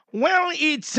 Well, it's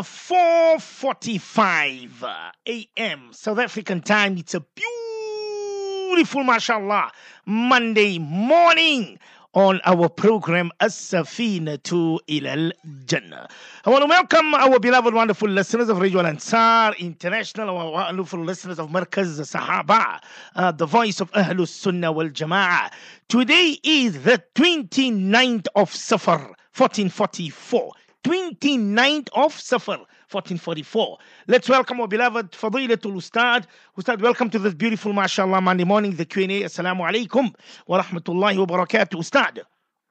4:45 a.m. South African time. It's a beautiful, mashallah, Monday morning on our program As-Safina to Ilal Jannah. I want to welcome our beloved, wonderful listeners of Radio Al Ansar International, our wonderful listeners of Markaz Sahaba, the voice of Ahlus Sunnah wal Jama'ah. Today is the 29th of Safar, 1444. 29th of Safar, 1444. Let's welcome our beloved Fadilatul Ustad. Ustad, welcome to this beautiful, mashallah, Monday morning, the Q&A. Assalamu alaikum wa rahmatullahi wa barakatuh, Ustad.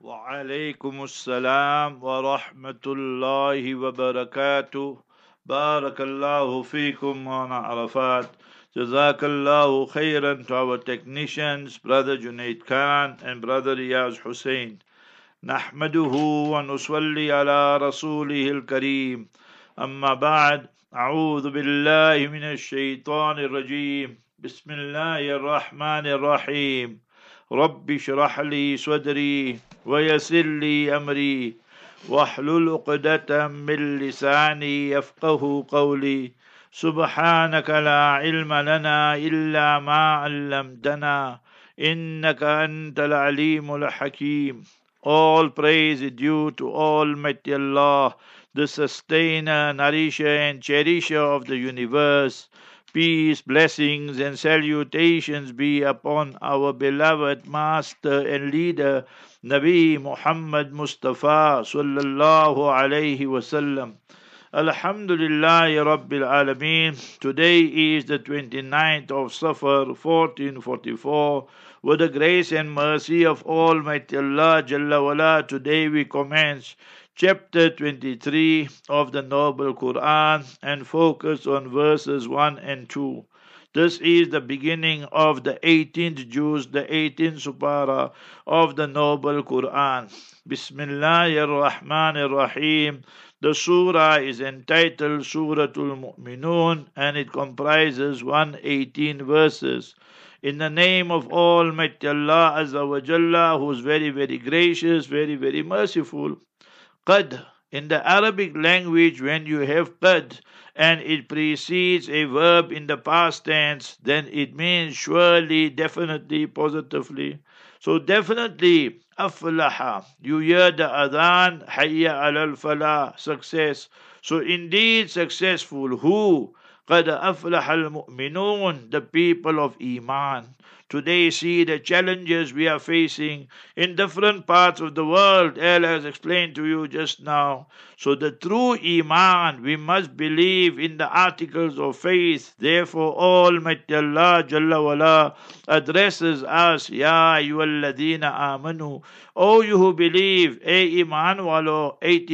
وعليكم السلام ورحمة الله وبركاته بارك الله فيكم on Arafat. Jazakallahu khairan to our technicians, Brother Junaid Khan and Brother Riyaz Hussein. نحمده ونصلي على رسوله الكريم أما بعد أعوذ بالله من الشيطان الرجيم بسم الله الرحمن الرحيم رب اشرح لي صدري ويسر لي أمري واحلل عقدة من لساني يفقه قولي سبحانك لا علم لنا إلا ما علمتنا إنك أنت العليم الحكيم. All praise is due to Almighty Allah, the sustainer, nourisher and cherisher of the universe. Peace, blessings and salutations be upon our beloved master and leader, Nabi Muhammad Mustafa sallallahu alayhi wasallam. Alhamdulillah Rabbil Alameen. Today is the 29th of Safar 1444. With the grace and mercy of Almighty Allah Jalla wala, today we commence chapter 23 of the Noble Quran and focus on verses 1 and 2. This is the beginning of the 18th juz, the 18th supara of the Noble Quran. Bismillahir Rahmanir Rahim. The surah is entitled Suratul Mu'minun and it comprises 118 verses. In the name of Almighty Allah Azza wa Jalla, who is very, very gracious, very, very merciful. Qad. In the Arabic language, when you have qad and it precedes a verb in the past tense, then it means surely, definitely, positively. So definitely, aflaha. You hear the adhan, hayya alal falah, success. So indeed successful. Who? قَدْ أَفْلَحَ الْمُؤْمِنُونَ, the people of Iman. Today see the challenges we are facing in different parts of the world, as has explained to you just now. So the true Iman, we must believe in the articles of faith. Therefore Almighty Allah Jalla wala addresses us, Ya ayyuhalladhina amanu, O you who believe, Iman walo,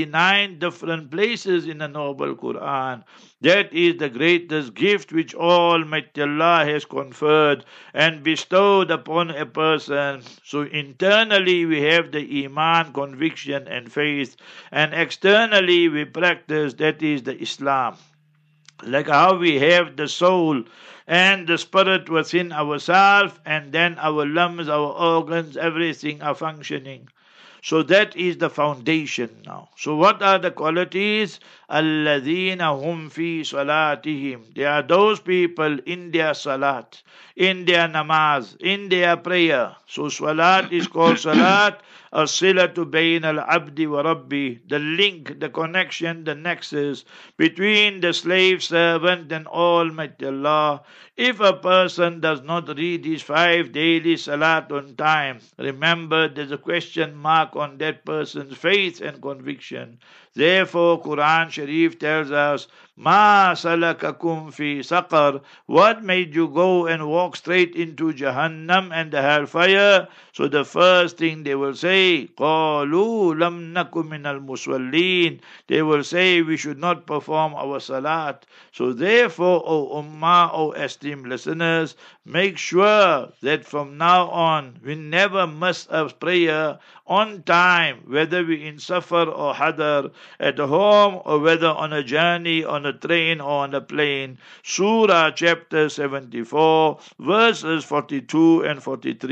89 different places in the Noble Quran. That is the greatest gift which Almighty Allah has conferred and bestowed upon a person. So internally we have the Iman, conviction and faith, and externally we practice, that is the Islam. Like how we have the soul and the spirit within ourselves, and then our limbs, our organs, everything are functioning. So that is the foundation now. So what are the qualities? الَّذِينَ هُمْ فِي صَلَاتِهِمْ. They are those people in their salat, in their namaz, in their prayer. So salat is called salat, as-silatu bayn al-abdi wa rabbi, the link, the connection, the nexus between the slave servant and Almighty Allah. If a person does not read his 5 daily salat on time, remember there's a question mark on that person's faith and conviction. Therefore, Quran Sharif tells us, Ma salakakum fi saqar. What made you go and walk straight into Jahannam and the hellfire? So the first thing they will say, Qalu lam nakum minal muswallin. They will say we should not perform our salat. So therefore, O Ummah, O esteemed listeners, make sure that from now on we never miss a prayer on time, whether we in safar or hadar, at home or whether on a journey, on a train or on a plane. Surah chapter 74, verses 42 and 43.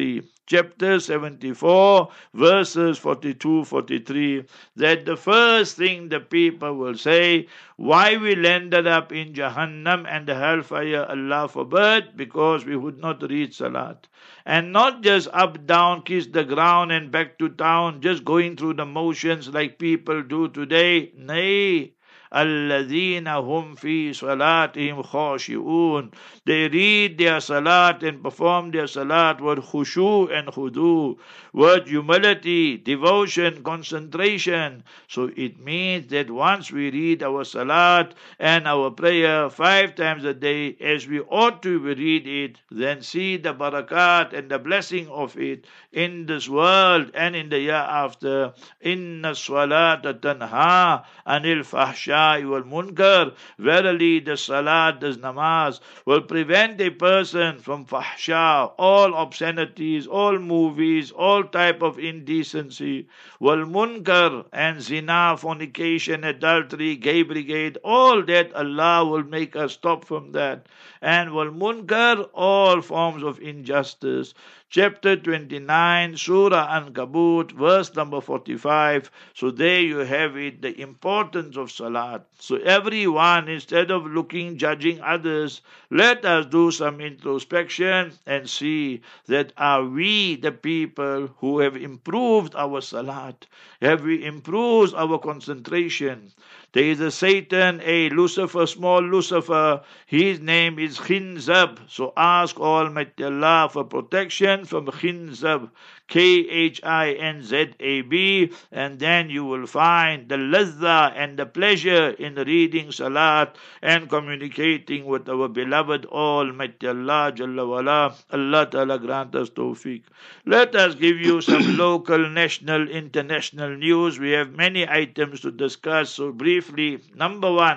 chapter 74, verses 42-43, that the first thing the people will say, why we landed up in Jahannam and the hellfire, Allah forbid, because we would not read Salat. And not just up, down, kiss the ground and back to town, just going through the motions like people do today. Nay. الَّذِينَ هُمْ فِي صَلَاتِهِمْ خَاشِعُونَ. They read their salat and perform their salat with khushu and khudu, with humility, devotion, concentration. So it means that once we read our salat and our prayer 5 times a day as we ought to read it, then see the barakat and the blessing of it in this world and in the year after. Inna salata tanha anil fahsha wal munkar. Verily the salat, the namaz, will prevent a person from fahsha, all obscenities, all movies, all type of indecency, wal munkar, and zina, fornication, adultery, gay brigade, all that Allah will make us stop from that. And wal munkar, all forms of injustice. Chapter 29, Surah Ankabut, verse number 45. So there you have it, the importance of Salat. So everyone, instead of looking, judging others, let us do some introspection and see that are we the people who have improved our Salat? Have we improved our concentration? There is a Satan, a Lucifer, small Lucifer. His name is Khinzab. So ask Almighty Allah for protection from Khinzab. Khinzab, and then you will find the ladha and the pleasure in reading salat and communicating with our beloved Almighty Allah Jalla wala. Allah Ta'ala grant us tawfiq. Let us give you some local, national, international news. We have many items to discuss, so briefly. Number 1,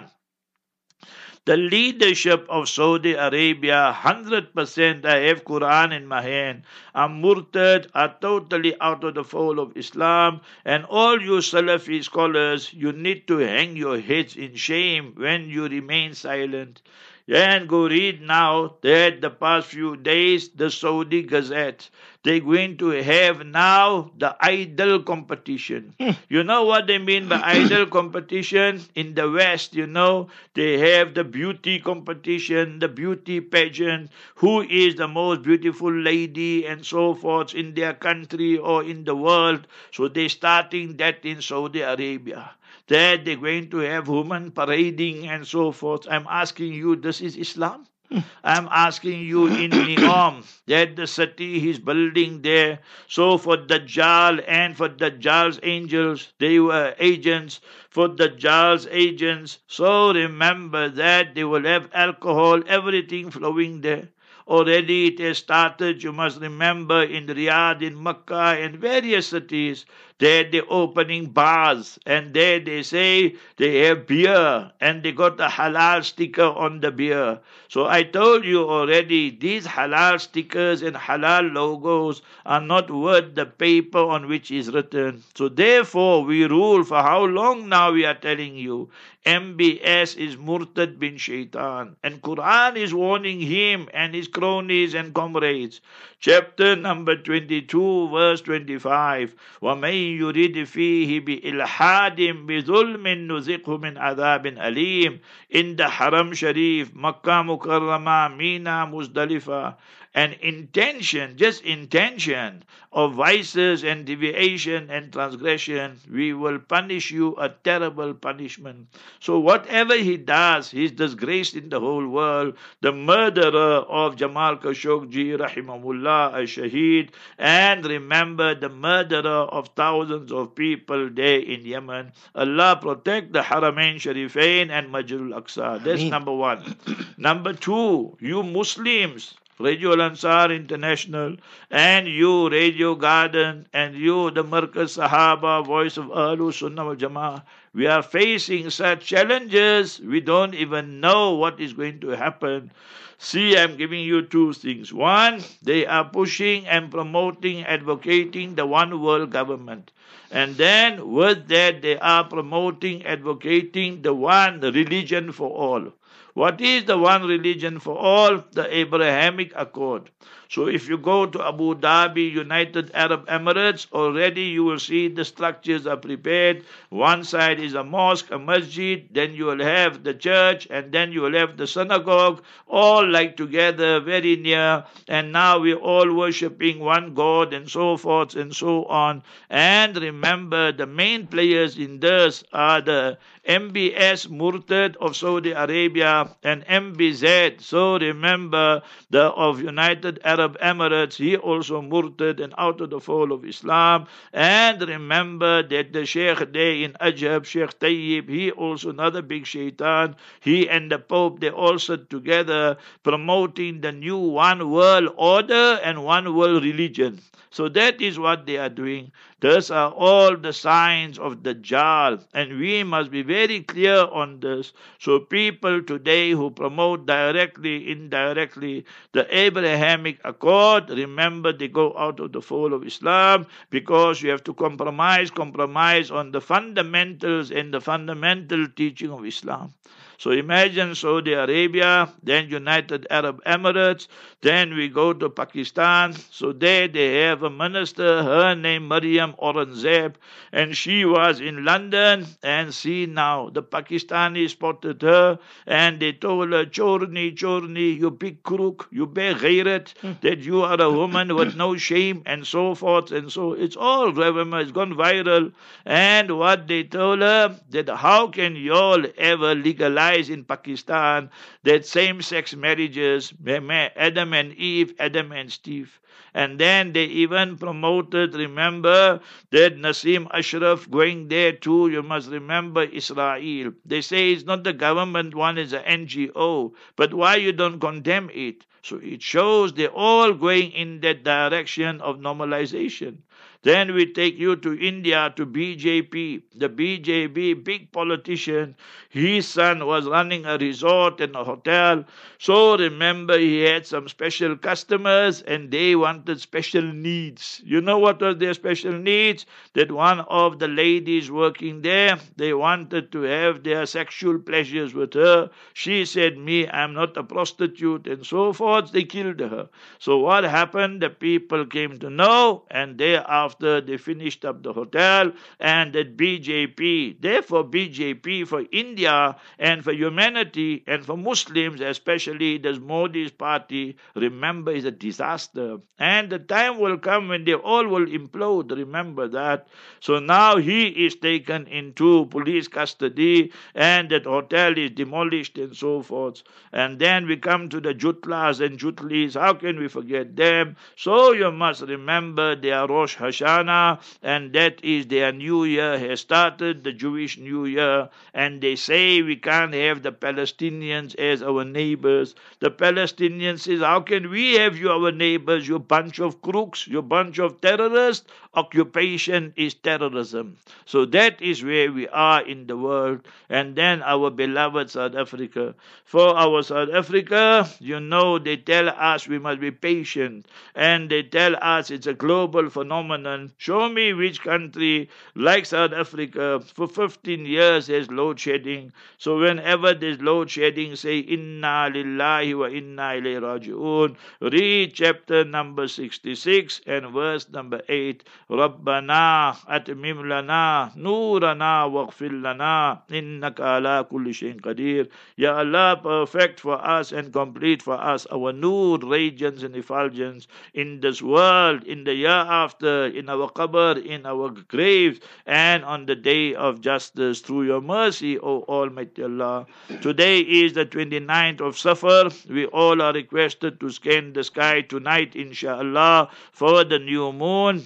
the leadership of Saudi Arabia, 100%, I have Quran in my hand, are murtad, are totally out of the fold of Islam. And all you Salafi scholars, you need to hang your heads in shame when you remain silent. And go read now that the past few days, the Saudi Gazette, they're going to have now the idol competition. You know what they mean by idol competition? In the West, they have the beauty competition, the beauty pageant, who is the most beautiful lady and so forth in their country or in the world. So they're starting that in Saudi Arabia. That they're going to have women parading and so forth. I'm asking you, this is Islam? I'm asking you in Ni'am, that the city he's building there. So for Dajjal and for Dajjal's angels, they were agents for Dajjal's agents. So remember that they will have alcohol, everything flowing there. Already it has started, you must remember, in Riyadh, in Mecca, and various cities. There they're opening bars, and there they say they have beer, and they got a halal sticker on the beer. So I told you already, these halal stickers and halal logos are not worth the paper on which is written. So therefore, we rule for how long now we are telling you. MBS is Murtad bin Shaitan. And Quran is warning him and his cronies and comrades. Chapter number 22, verse 25. وَمَن يُرِدْ فِيهِ بِإِلْحَادٍ بِظُلْمٍ نُذِقْهُ مِنْ عَذَابٍ أَلِيمٍ. In the Haram Sharif, Makkah Mukarramah, Mina, Muzdalifah, an intention, just intention of vices and deviation and transgression, we will punish you a terrible punishment. So whatever he does, he's disgraced in the whole world. The murderer of Jamal Khashoggi, rahimahullah, a shaheed, and remember the murderer of thousands of people there in Yemen. Allah protect the Haramain Sharifain and Masjid al-Aqsa. That's number 1. Number 2, you Muslims, Radio Al-Ansar International, and you Radio Garden, and you the Markaz Sahaba, Voice of Ahlul Sunnah wal Jama'ah, we are facing such challenges, we don't even know what is going to happen. See, I'm giving you two things. One, they are pushing and promoting, advocating the one world government. And then with that, they are promoting, advocating the one religion for all. What is the one religion for all? The Abrahamic Accord. So if you go to Abu Dhabi, United Arab Emirates, already you will see the structures are prepared. One side is a mosque, a masjid, then you will have the church, and then you will have the synagogue, all like together, very near. And now we're all worshipping one God and so forth and so on. And remember, the main players in this are the MBS Murtad of Saudi Arabia and MBZ. So remember, the of United Arab Emirates, he also murtad and out of the fold of Islam. And remember that the Sheikh there in Ajab, Sheikh Tayyib, he also another big shaitan. He and the Pope, they all sit together promoting the new one world order and one world religion. So that is what they are doing. Those are all the signs of the Dajjal, and we must be very clear on this. So people today who promote directly, indirectly, the Abrahamic Accord, remember they go out of the fold of Islam because you have to compromise on the fundamentals and the fundamental teaching of Islam. So imagine Saudi Arabia, then United Arab Emirates, then we go to Pakistan. So there they have a minister, her name Maryam Aurangzeb, and she was in London. And see now, the Pakistanis spotted her and they told her, Chorni, you big crook, you big ghairat, that you are a woman with no shame and so forth and so. It's all, remember, it's gone viral. And what they told her, that how can you all ever legalize in Pakistan that same-sex marriages, Adam and Eve, Adam and Steve. And then they even promoted, remember, that Nasim Ashraf going there too. You must remember Israel. They say it's not the government one, is an NGO. But why you don't condemn it? So it shows they're all going in that direction of normalization. Then we take you to India, to BJP. The BJP, big politician, his son was running a resort and a hotel. So remember, he had some special customers and they wanted special needs. You know what was their special needs? That one of the ladies working there, they wanted to have their sexual pleasures with her. She said, me, I'm not a prostitute and so forth. They killed her. So what happened? The people came to know, and thereafter they finished up the hotel, and that BJP, therefore BJP for India and for humanity and for Muslims, especially this Modi's party, remember, is a disaster. And the time will come when they all will implode, remember that. So now he is taken into police custody and that hotel is demolished and so forth. And then we come to the Jutlas and Jutlis. How can we forget them? So you must remember their Rosh Hashanah, and that is their New Year has started, the Jewish New Year. And they say we can't have the Palestinians as our neighbors. The Palestinians says, how can we have you our neighbors? You bunch of crooks, you bunch of terrorists. Occupation is terrorism. So that is where we are in the world. And then our beloved South Africa. For our South Africa, you know, they tell us we must be patient. And they tell us it's a global phenomenon. Show me which country like South Africa for 15 years has load shedding. So whenever there's load shedding, say Inna Lillahi wa Inna Ilayhi Raji'un. Read chapter number 66 and verse number 8. ربنا أتمم لنا نورنا واغفر لنا إنك على كل شيء قدير. Ya Allah, perfect for us and complete for us our nur, radiance and effulgence in this world, in the year after, in our qabr, in our graves, and on the day of justice through your mercy, O Almighty Allah. Today is the 29th of Safar. We all are requested to scan the sky tonight, inshallah, for the new moon. And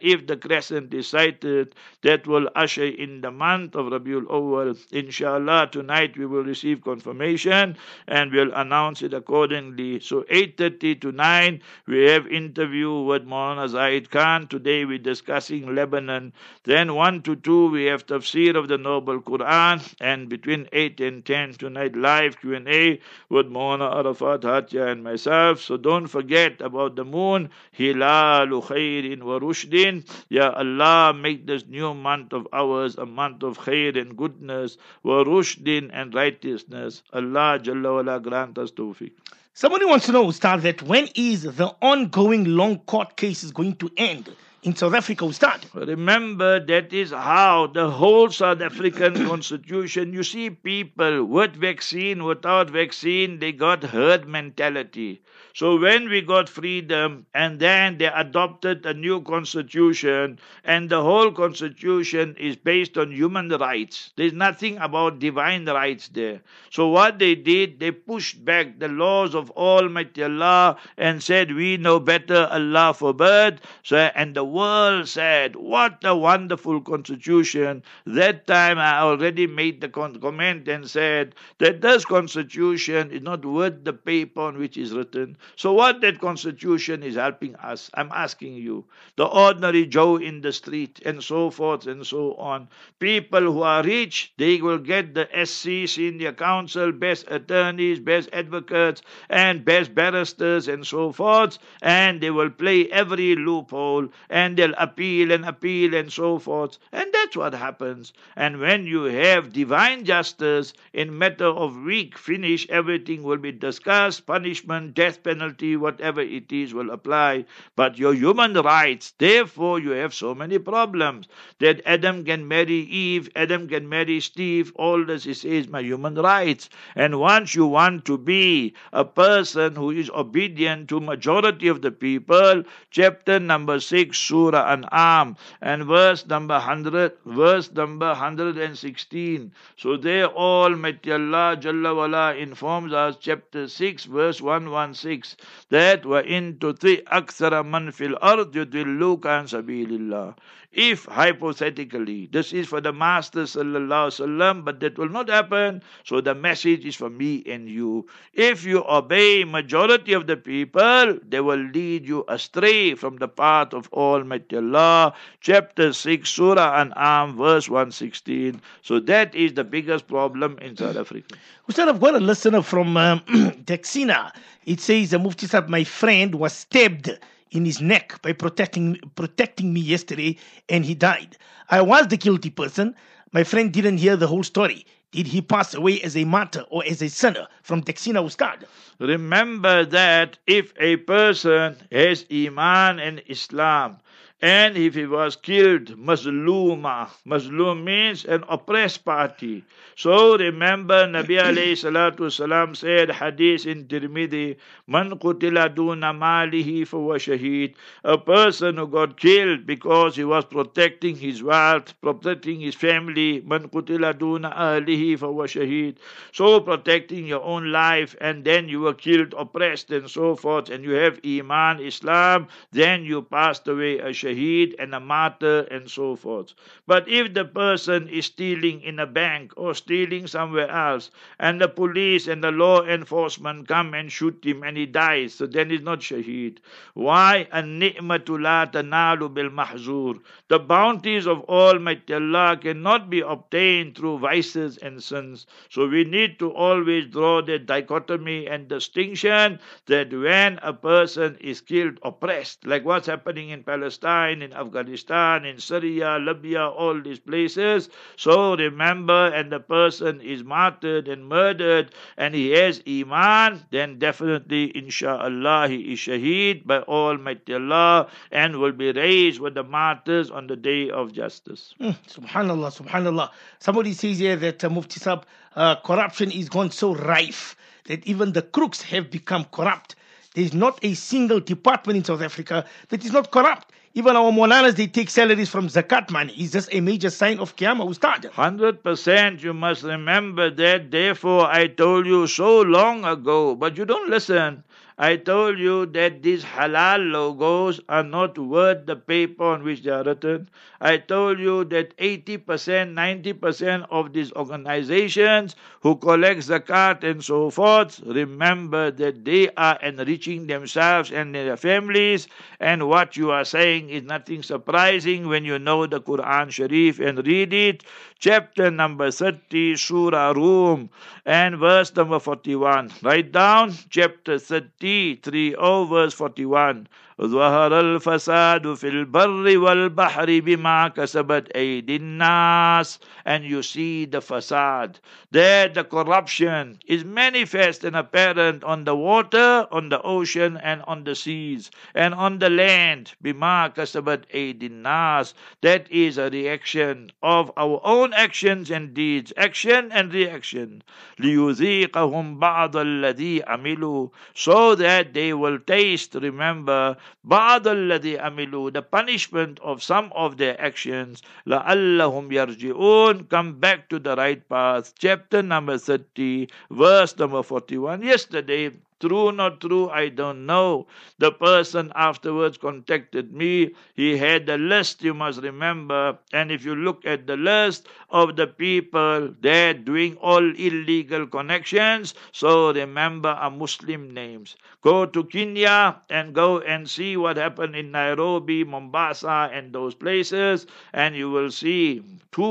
if the crescent is sighted, that will usher in the month of Rabiul Awwal. Inshallah, tonight we will receive confirmation and we'll announce it accordingly. So 8:30 to 9, we have interview with Maulana Zahid Khan. Today we're discussing Lebanon. Then 1 to 2, we have tafsir of the Noble Quran. And between 8 and 10 tonight, live Q&A with Maulana Arafat Hatya and myself. So don't forget about the moon. Hilalu khairin wa rushdin. Ya Allah, make this new month of ours a month of khair and goodness, wa rushdin and righteousness. Allah Jalla wala grant us tawfiq. Somebody wants to know, Ustad, that when is the ongoing long court cases going to end in South Africa, Ustad? Remember, that is how the whole South African constitution, you see people with vaccine, without vaccine, they got herd mentality. So when we got freedom and then they adopted a new constitution, and the whole constitution is based on human rights. There's nothing about divine rights there. So what they did, they pushed back the laws of Almighty Allah and said, we know better, Allah forbid. So, and the world said, what a wonderful constitution. That time I already made the comment and said that this constitution is not worth the paper on which is written. So what that constitution is helping us, I'm asking you, the ordinary Joe in the street and so forth and so on. People who are rich, they will get the SC, senior counsel, best attorneys, best advocates, and best barristers and so forth, and they will play every loophole, and they'll appeal and so forth. And that's what happens. And when you have divine justice, in matter of week finish, everything will be discussed, punishment, death penalty, whatever it is will apply. But your human rights, therefore you have so many problems. That Adam can marry Eve, Adam can marry Steve, all this is my human rights. And once you want to be a person who is obedient to majority of the people, chapter number 6, Surah An'am, and verse number 116. So there Almighty Allah Jalla wala informs us, chapter 6, verse 116, that وَإِن تُطِعْ أَكْثَرَ مَنْ فِي الْأَرْضِ يُضِلُّوكَ عَنْ سَبِيلِ اللَّهِ. If hypothetically, this is for the Master Sallallahu Alaihi Wasallam, but that will not happen, so the message is for me and you. If you obey majority of the people, they will lead you astray from the path of Almighty Allah. Chapter 6, Surah An'am, verse 116. So that is the biggest problem in South Africa. Ustad, I've got a listener from Texina. It says, Mufti Sahib, my friend was stabbed in his neck by protecting me yesterday, and he died. I was the guilty person. My friend didn't hear the whole story. Did he pass away as a martyr or as a sinner? From Texina, Ustad. Remember that if a person has Iman and Islam, and if he was killed, Mazluma. Mazlum means an oppressed party. So remember, Nabi alayhi salatu salam said, hadith in Tirmidhi, Man qutila duna malihi fahuwa shaheed. A person who got killed because he was protecting his wealth, protecting his family, Man qutila duna ahlihi fahuwa shaheed. So protecting your own life, and then you were killed, oppressed, and so forth, and you have Iman, Islam, then you passed away a shaheed and a martyr and so forth. But if the person is stealing in a bank or stealing somewhere else, and the police and the law enforcement come and shoot him and he dies, so then he's not shaheed. Why? An-ni'matu la tanalu bil mahzur. The bounties of Almighty Allah cannot be obtained through vices and sins. So we need to always draw the dichotomy and distinction that when a person is killed oppressed, like what's happening in Palestine, in Afghanistan, in Syria, Libya, all these places, so remember, and the person is martyred and murdered and he has Iman, then definitely insha'Allah he is shaheed by Almighty Allah and will be raised with the martyrs on the day of justice. Subhanallah, subhanallah. Somebody says here that Mufti Sahib, corruption is gone so rife that even the crooks have become corrupt. There is not a single department in South Africa that is not corrupt. Even our Maulanas, they take salaries from zakat money. Is this a major sign of Qiyamah, Ustad? 100%. You must remember that. Therefore, I told you so long ago, but you don't listen. I told you that these halal logos are not worth the paper on which they are written. I told you that 80%, 90% of these organizations who collect zakat and so forth, remember that they are enriching themselves and their families. And what you are saying is nothing surprising when you know the Quran Sharif and read it. Chapter number 30, Surah Rum, and verse number 41. Write down chapter 30, 30, verse 41. ظهر الفساد في البر والبحر بما كسبت أيدي الناس. And you see the fasad. There the corruption is manifest and apparent on the water, on the ocean, and on the seas, and on the land. بما كسبت أيدي الناس. That is a reaction of our own actions and deeds. Action and reaction. ليذيقهم بعض الذي عملوا. So that they will taste, remember, بعض الذي عملوا, the punishment of some of their actions. لعلهم يرجعون, come back to the right path. Chapter number 30, verse number 41. Yesterday, true, not true, I don't know. The person afterwards contacted me. He had a list, you must remember. And if you look at the list of the people, they're doing all illegal connections. So remember are Muslim names. Go to Kenya and go and see what happened in Nairobi, Mombasa, and those places. And you will see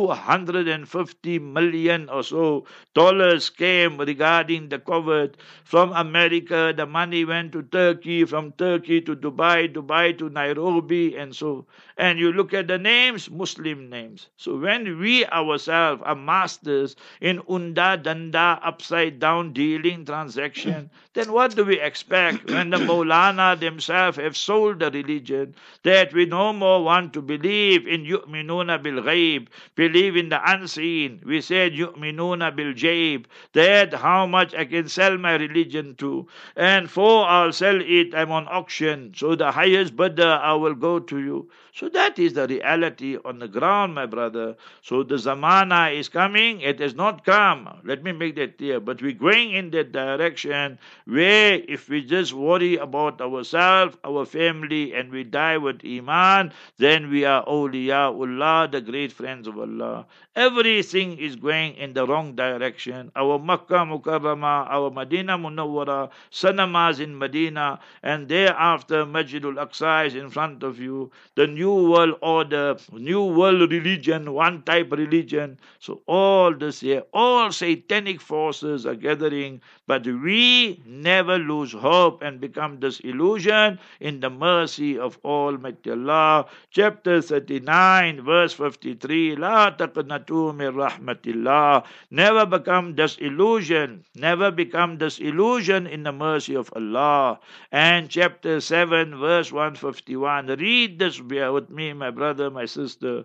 250 million or so dollars came regarding the COVID from America. The money went to Turkey, from Turkey to Dubai, Dubai to Nairobi, and so. And you look at the names, Muslim names. So when we ourselves are masters in unda, danda, upside down dealing transaction, then what do we expect when the Maulana themselves have sold the religion, that we no more want to believe in yu'minuna bil ghaib, believe in the unseen. We said yu'minuna bil jaib, that how much I can sell my religion to, and for I'll sell it, I'm on auction, so the highest bidder I will go to you. So that is the reality on the ground, my brother. So the zamana is coming. It has not come. Let me make that clear. But we're going in that direction where if we just worry about ourselves, our family, and we die with iman, then we are awliyaullah, the great friends of Allah. Everything is going in the wrong direction. Our Makkah Mukarramah, our Medina Munawwara, Sanamas in Medina, and thereafter Masjidul Aqsa is in front of you. The new world order, new world religion, one type religion. So all this here, all satanic forces are gathering, but we never lose hope and become disillusioned in the mercy of Almighty Allah. Chapter 39, verse 53, La taqnatu min rahmatillah. Never become disillusioned, never become disillusioned in the mercy of Allah. And chapter 7, verse 151, read this with me, my brother, my sister.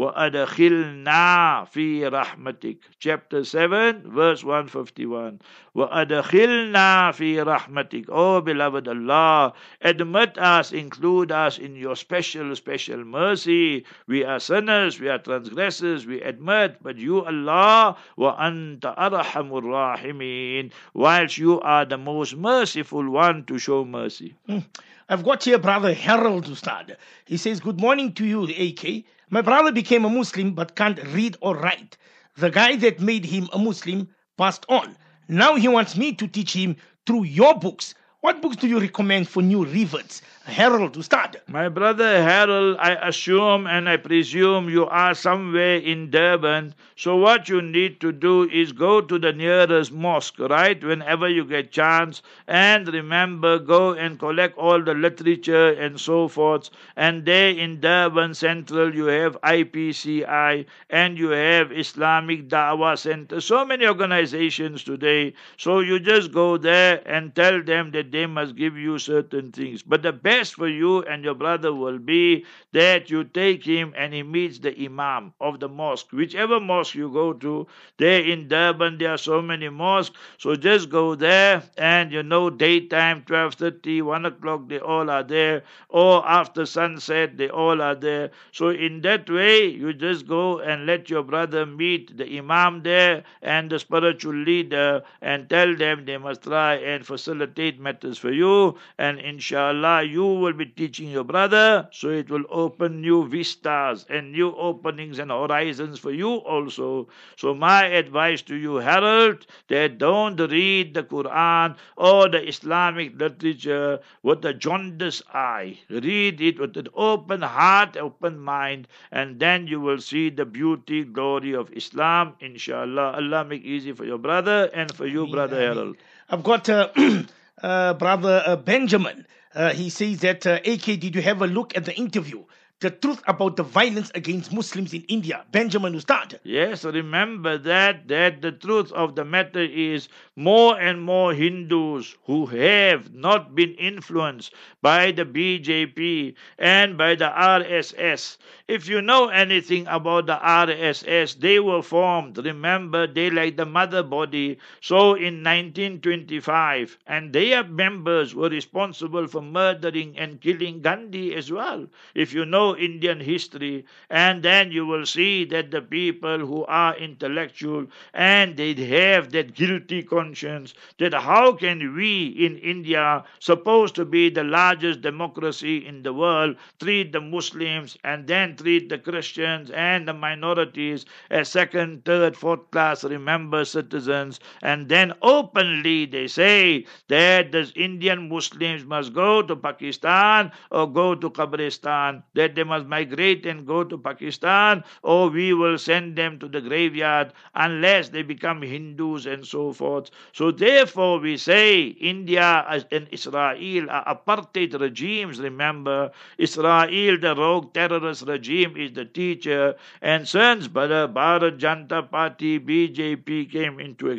وَأَدْخِلْنَا فِي رَحْمَتِكَ. Chapter 7, verse 151. وَأَدْخِلْنَا فِي رَحْمَتِكَ. Oh, beloved Allah, admit us, include us in your special, special mercy. We are sinners, we are transgressors, we admit, but you, Allah, وَأَنْتَ أَرْحَمُ الرَّاحِمِينَ, whilst you are the most merciful one to show mercy. I've got here brother Harold Ustad. He says, good morning to you, AK. My brother became a Muslim but can't read or write. The guy that made him a Muslim passed on. Now he wants me to teach him through your books. What books do you recommend for new reverts? Harold Ustad. My brother Harold, I assume and I presume you are somewhere in Durban. So what you need to do is go to the nearest mosque, right? Whenever you get chance. And remember, go and collect all the literature and so forth. And there in Durban Central, you have IPCI and you have Islamic Dawah Center. So many organizations today. So you just go there and tell them that they must give you certain things. But the best for you and your brother will be that you take him and he meets the imam of the mosque. Whichever mosque you go to, there in Durban, there are so many mosques. So just go there and daytime, 12:30, 1 o'clock, they all are there. Or after sunset, they all are there. So in that way, you just go and let your brother meet the imam there and the spiritual leader and tell them they must try and facilitate matters matters for you, and inshallah you will be teaching your brother, so it will open new vistas and new openings and horizons for you also. So my advice to you, Harold, that don't read the Quran or the Islamic literature with a jaundiced eye. Read it with an open heart, open mind, and then you will see the beauty, glory of Islam, inshallah. Allah make easy for your brother and for you, Brother Harold. I've got Brother Benjamin. He says that, AK, did you have a look at the interview? The truth about the violence against Muslims in India. Benjamin Ustad. Yes, remember that the truth of the matter is more and more Hindus who have not been influenced by the BJP and by the RSS. If you know anything about the RSS, they were formed, remember, they like the mother body, so in 1925, and their members were responsible for murdering and killing Gandhi as well. If you know Indian history, and then you will see that the people who are intellectual and they have that guilty conscience, that how can we in India, supposed to be the largest democracy in the world, treat the Muslims and then treat the Christians and the minorities as second, third, fourth class, remember, citizens, and then openly they say that the Indian Muslims must go to Pakistan or go to Kabristan, that they must migrate and go to Pakistan, or we will send them to the graveyard unless they become Hindus and so forth. So therefore we say India and Israel are apartheid regimes, remember. Israel, the rogue terrorist regime, is the teacher, and since Bharat Janata Party, BJP, came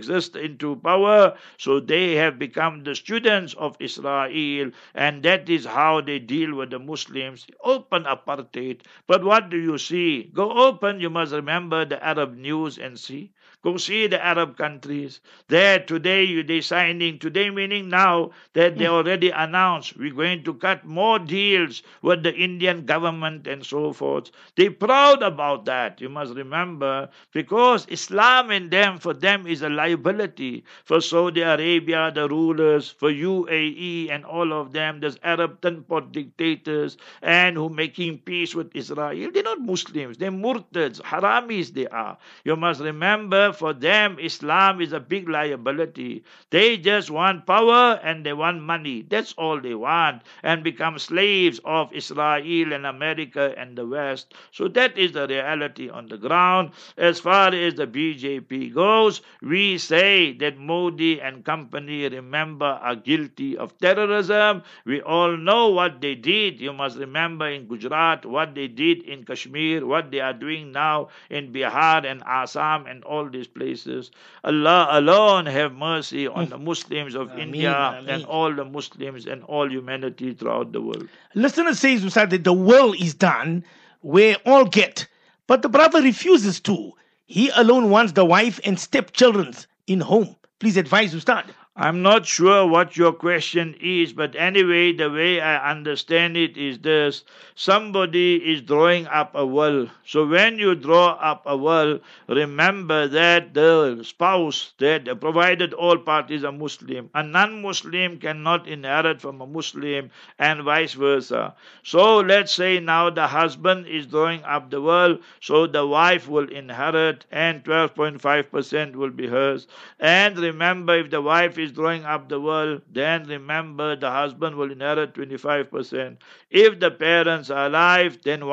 into power, so they have become the students of Israel, and that is how they deal with the Muslims. Open apartheid. But what do you see? Go open, you must remember the Arab news and see. Go see the Arab countries. There today they signing, today meaning now, that they already announced we're going to cut more deals with the Indian government and so forth. They're proud about that, you must remember, because Islam in them, for them, is a liability. For Saudi Arabia, the rulers, for UAE and all of them, there's Arab tenpot dictators and who making peace with Israel. They're not Muslims, they're murtads, haramis they are. You must remember, for them, Islam is a big liability. They just want power and they want money. That's all they want. And become slaves of Israel and America and the West. So that is the reality on the ground. As far as the BJP goes, we say that Modi and company, remember, are guilty of terrorism. We all know what they did. You must remember in Gujarat, what they did in Kashmir, what they are doing now in Bihar and Assam and all these places. Allah alone have mercy on the Muslims of India and all the Muslims and all humanity throughout the world. Listener says, Ustad, that the will is done where all get, but the brother refuses to. He alone wants the wife and stepchildren in home. Please advise, Ustad. I'm not sure what your question is, but anyway, the way I understand it is this. Somebody is drawing up a will. So when you draw up a will, remember that the spouse, that provided all parties are Muslim, a non-Muslim cannot inherit from a Muslim and vice versa. So let's say now the husband is drawing up the will, so the wife will inherit and 12.5% will be hers. And remember, if the wife is drawing up the will, then remember the husband will inherit 25%. If the parents are alive, then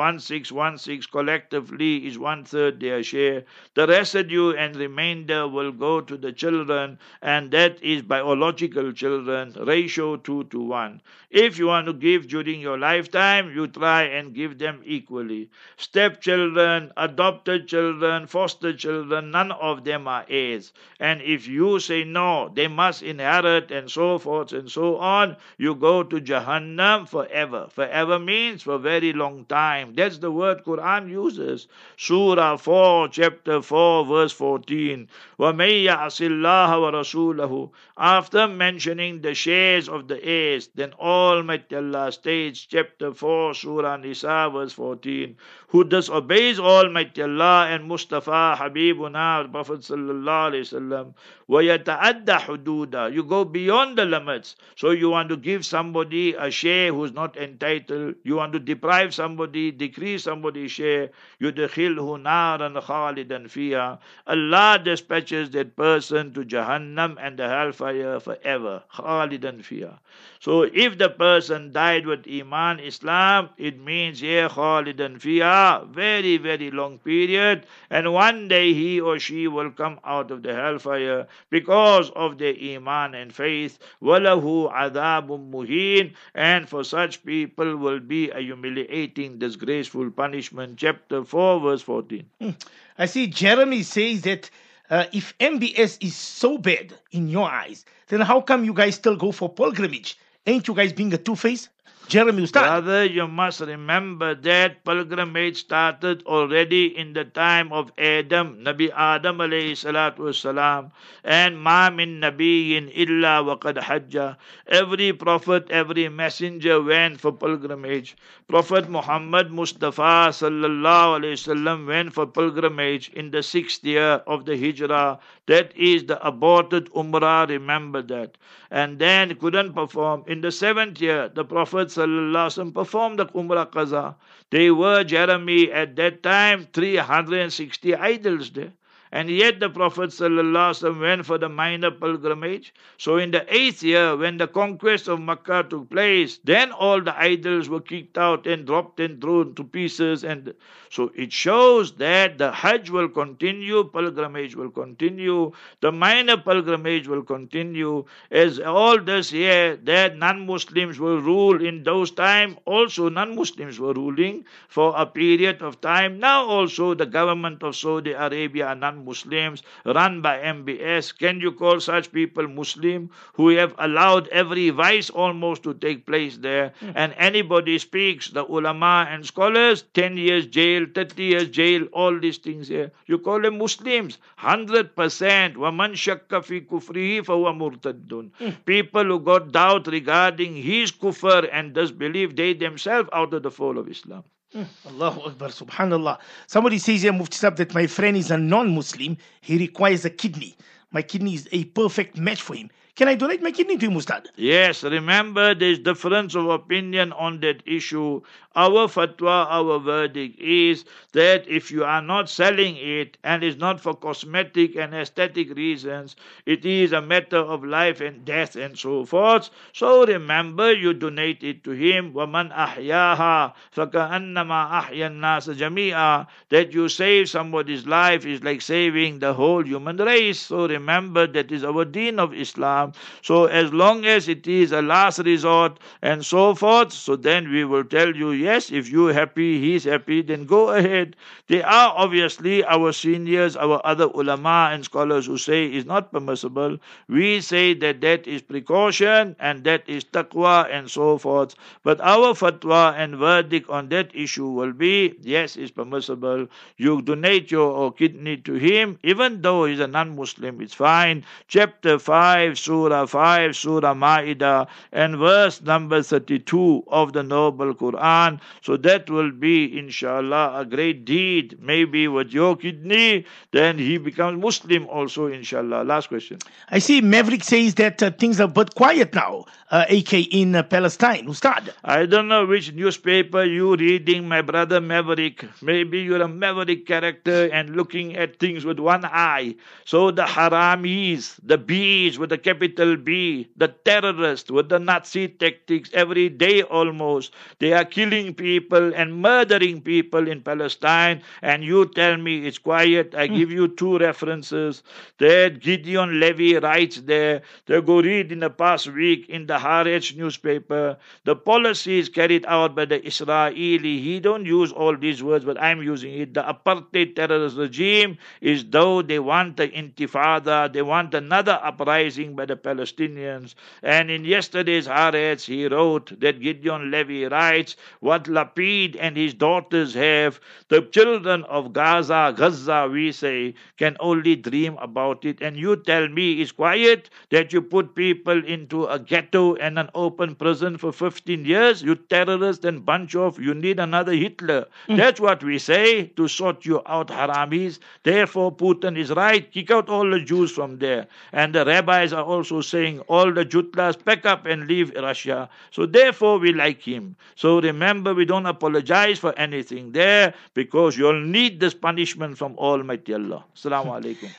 1/6 collectively is 1/3 their share. The residue and remainder will go to the children, and that is biological children, ratio 2:1. If you want to give during your lifetime, you try and give them equally. Stepchildren, adopted children, foster children, none of them are heirs. And if you say no, they must inherit and so forth and so on, you go to Jahannam forever. Forever means for very long time. That's the word Quran uses. Surah 4, chapter 4, verse 14. وَمَن يَعْصِ اللَّهَ وَرَسُولَهُ. After mentioning the shares of the heirs, then Almighty Allah states, chapter 4, Surah Nisa, verse 14. Who disobeys Almighty Allah and Mustafa Habibuna, Prophet sallallahu alaihi wasallam, وَيَتَعَدَّ حُدُودَ huda. You go beyond the limits. So you want to give somebody a share who's not entitled. You want to deprive somebody, decrease somebody's share. يُدْخِلْهُ نَارًا خَالِدًا فِيهَا. Allah dispatches that person to Jahannam and the hellfire forever. خَالِدًا فِيهَا. So if the person died with Iman, Islam, it means khalidan fiha, very, very long period. And one day he or she will come out of the hellfire because of their Iman and faith. وَلَهُ عَذَابٌ مُهِينٌ. And for such people will be a humiliating, disgraceful punishment. Chapter 4, verse 14. I see Jeremy says that if MBS is so bad in your eyes, then how come you guys still go for pilgrimage? Ain't you guys being a two-face? Jeremy Ustad. Brother, you must remember that pilgrimage started already in the time of Adam, Nabi Adam alayhi salatu wasalam, and ma min nabiyyin illa waqad hajja. Every prophet, every messenger went for pilgrimage. Prophet Muhammad Mustafa sallallahu alayhi wasallam went for pilgrimage in the 6th year of the Hijrah. That is the aborted Umrah, remember that. And then couldn't perform. In the 7th year, the Prophet ﷺ performed the Umrah Qaza. They were, Jeremy, at that time, 360 idols there. And yet the Prophet ﷺ went for the minor pilgrimage. So in the 8th year, when the conquest of Makkah took place, then all the idols were kicked out and dropped and thrown to pieces. And so it shows that the Hajj will continue, pilgrimage will continue, the minor pilgrimage will continue. As all this year that non-Muslims will rule in those times, also non-Muslims were ruling for a period of time. Now also the government of Saudi Arabia are non-Muslims, run by MBS. Can you call such people Muslim, who have allowed every vice almost to take place there? And anybody speaks, the ulama and scholars, 10 years jail, 30 years jail, all these things here. You call them Muslims, 100%. وَمَنْ شَكَّ فِي كُفْرِهِ فَهُوَ مُرْتَدٌ. People who got doubt regarding his kufr and disbelief, they themselves out of the fold of Islam. Allahu Akbar, subhanallah. Somebody says here, Mufti Sahib, that my friend is a non-Muslim. He requires a kidney. My kidney is a perfect match for him. Can I donate my kidney to him, Ustad? Yes, remember there's difference of opinion on that issue. Our fatwa, our verdict is that if you are not selling it and it's not for cosmetic and aesthetic reasons, it is a matter of life and death and so forth. So remember, you donate it to him. وَمَنْ أَحْيَاهَا فَكَأَنَّمَا أَحْيَا النَّاسَ جَمِيعًا. That you save somebody's life is like saving the whole human race. So remember, that is our deen of Islam. So as long as it is a last resort and so forth, so then we will tell you, yes, if you're happy, he's happy, then go ahead. They are obviously our seniors, our other ulama and scholars who say it's not permissible. We say that that is precaution and that is taqwa and so forth. But our fatwa and verdict on that issue will be, yes, it's permissible. You donate your kidney to him, even though he's a non-Muslim, it's fine. Chapter 5, Surah 5, Surah Ma'idah, and verse number 32 of the Noble Quran. So that will be, inshallah, a great deed. Maybe with your kidney, then he becomes Muslim also, inshallah. Last question. I see Maverick says that things are but quiet now, AK in Palestine. Ustad. I don't know which newspaper you reading, my brother Maverick. Maybe you're a Maverick character and looking at things with one eye. So the haramis, the bees with the capital B, the terrorists with the Nazi tactics every day almost, they are killing people and murdering people in Palestine, and you tell me it's quiet. I give you two references that Gideon Levy writes there. They go read in the past week in the Haaretz newspaper, the policies carried out by the Israeli. He don't use all these words, but I'm using it. The apartheid terrorist regime is though they want the intifada, they want another uprising by the Palestinians. And in yesterday's Haaretz, he wrote that Gideon Levy writes, what Lapid and his daughters have, the children of Gaza, we say, can only dream about it. And you tell me it's quiet, that you put people into a ghetto and an open prison for 15 years, you terrorists and bunch of, you need another Hitler. That's what we say, to sort you out, haramis. Therefore, Putin is right, kick out all the Jews from there. And the rabbis are also saying, all the Jutlas pack up and leave Russia. So therefore we like him. So remember, we don't apologize for anything there, because you'll need this punishment from Almighty Allah. Assalamu alaikum.